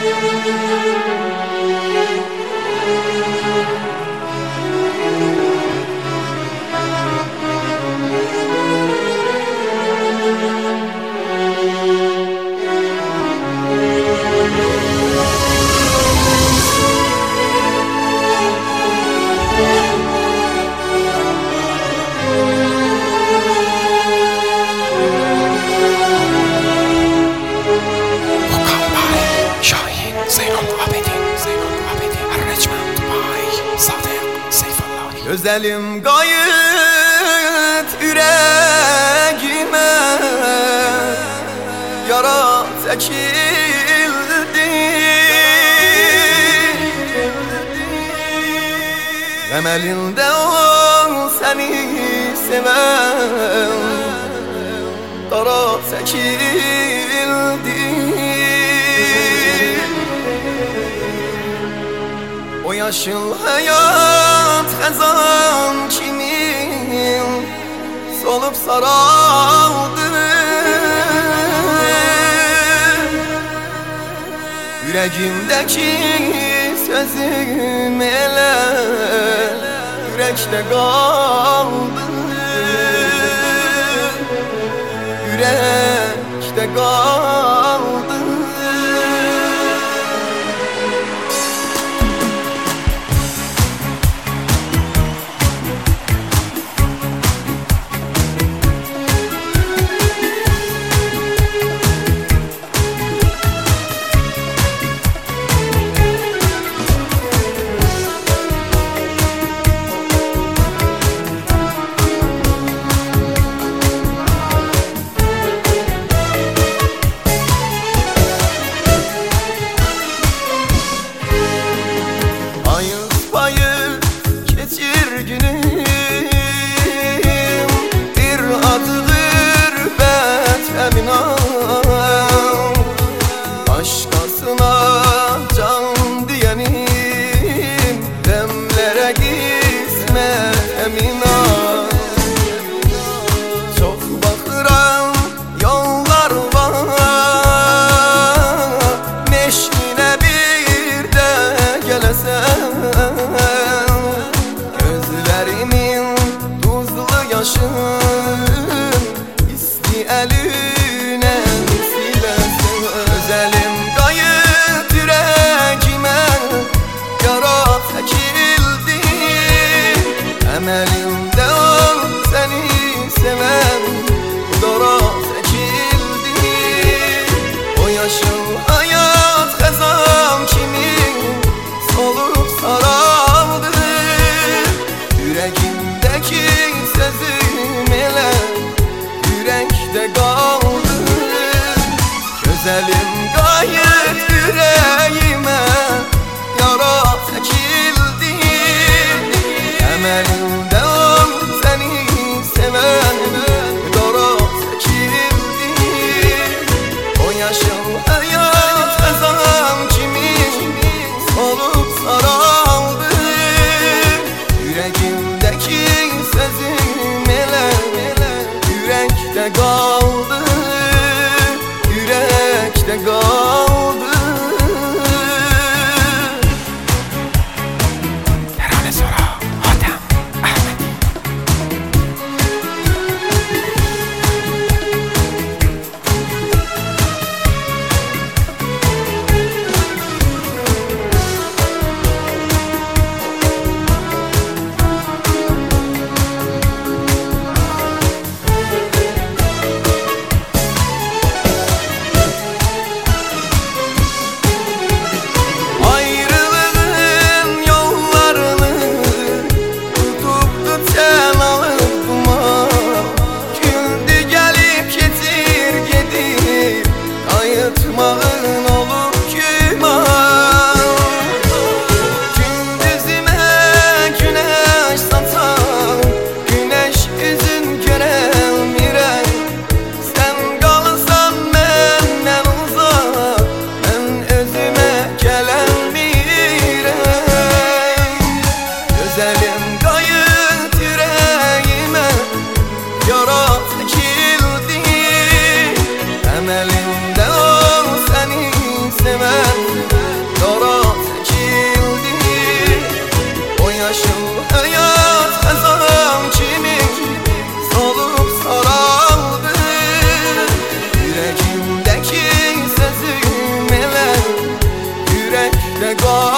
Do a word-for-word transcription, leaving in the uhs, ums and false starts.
Güzelim gayet yüreğime yara çekildi. Emelinde o seni seven dara çekildi. O yaşıl hayat hazan kimin solup saraldı. Yüreğimdeki sözüm ele yürekte kaldı. Yürekte kaldı. Başkasına can diyenim demlere gitme emina. Çok bakıran yollar var, meşkine bir de gelesen. Gözlerimin tuzlu yaşın isti eline silesin. Özelim gayet yüreğime yara çekildi. Emelimde ol seni seven dara çekildi. O yaşıl hayat hazan kimin solup saraldı. Yüreğimdeki sözüm ele yürekte kaldı. Güzelim gayet yüreğime yara çekildi. Emelimde ol seni seven dara çekildi. O yaşıl hayat hazan kimin solup saraldı. Yüreğimdeki sözüm ele yürekte kaldı. Yürekte kaldı. çəkirdi qar